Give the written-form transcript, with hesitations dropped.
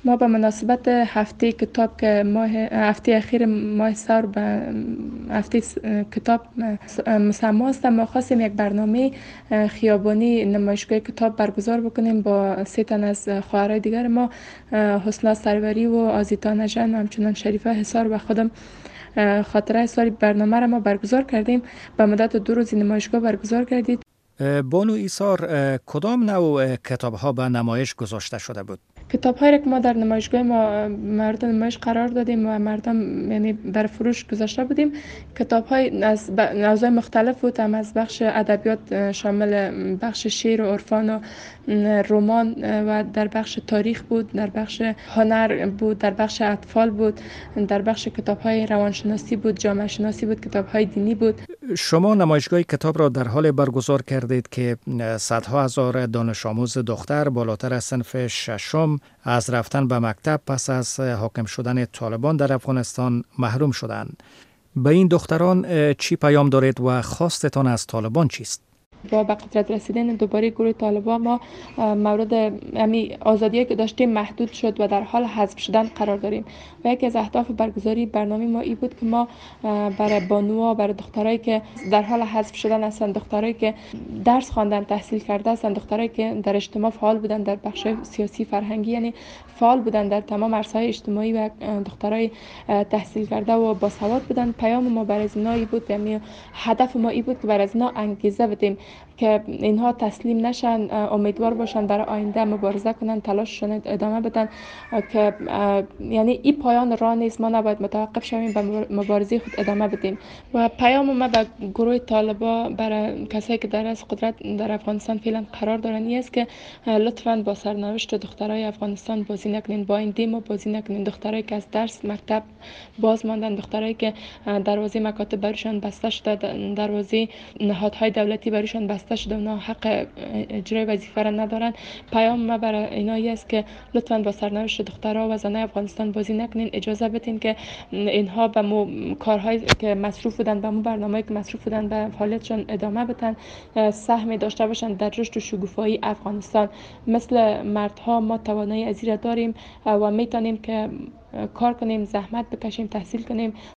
ما به مناسبت هفته کتاب که هفته اخیر ماه سال به هفته کتاب مسما است، ما خواستیم یک برنامه خیابانی نمایشگاه کتاب برگزار بکنیم با سه تن از خواهرای دیگر ما، حسنا سروری و آزیتا نژن و همچنان شریفه حصار و خودم. خاطره سال برنامه را ما برگزار کردیم. به مدت 2 روز نمایشگاه برگزار کردید. بانو ایثار، کدام نوع کتاب ها به نمایش گذاشته شده بود؟ کتاب هایی که ما در نمایشگاه ما مورد نمایش قرار دادیم و مردم یعنی بر فروش گذاشته بودیم، کتاب های از موضوع مختلف بود، هم از بخش ادبیات شامل بخش شعر و عرفان و رمان و در بخش تاریخ بود، در بخش هنر بود، در بخش اطفال بود، در بخش کتاب های روانشناسی بود، جامعه شناسی بود، کتاب های دینی بود. شما نمایشگاه کتاب را در حال برگزار کردید که صدها هزار دانش آموز دختر بالاتر از صنف ششم از رفتن به مکتب پس از حاکم شدن طالبان در افغانستان محروم شدند. به این دختران چی پیام دارید و خواستتان از طالبان چیست؟ با به قدرت رسیدن دوباره گروه طالبان ما مورد آزادی که داشتیم محدود شد و در حال حذف شدن قرار داریم و یکی از اهداف برگزاری برنامه ما این بود که ما برای بانوها، برای دخترایی که در حال حذف شدن هستند، دخترایی که درس خواندن، تحصیل کرده هستند، دخترایی که در اجتماع فعال بودن، در بخش سیاسی فرهنگی یعنی فعال بودن در تمام عرصه‌های اجتماعی و دخترای تحصیل کرده و باسواد بودن، پیام ما برای اینا بود، یعنی هدف ما این بود که برای اینا انگیزه بدیم که اینها تسلیم نشن، امیدوار باشن، برای آینده مبارزه کنن، تلاششون ادامه بدن که یعنی این پایان راه نیست، ما نباید متوقف شویم، به مبارزه خود ادامه بدیم. و پیام ما به گروه طالبا، برای کسایی که در از قدرت در افغانستان فعلا قرار دارن این است که لطفاً با سرنوشت دخترای افغانستان بازی نکنین، با این دیمو بازی نکنین. دخترایی که از درس مکتب باز ماندن، دخترایی که دروازه مکاتب برشان بسته شده، دروازه نهادهای دولتی برشان بسته شده، اونا حق اجرای وظیفه را ندارن. پیام ما برای اینا است که لطفاً با سرنوشت دخترها و زنای افغانستان بازی نکنین، اجازه بدین که اینها به کارهایی که مصروف بودن، به برنامه‌ای که مصروف بودن به فعالیتشون ادامه بدن، سهمی داشته باشن در رشد و شکوفایی افغانستان. مثل مردها ما توانایی از این داریم و میتونیم که کار کنیم، زحمت بکشیم، تحصیل کنیم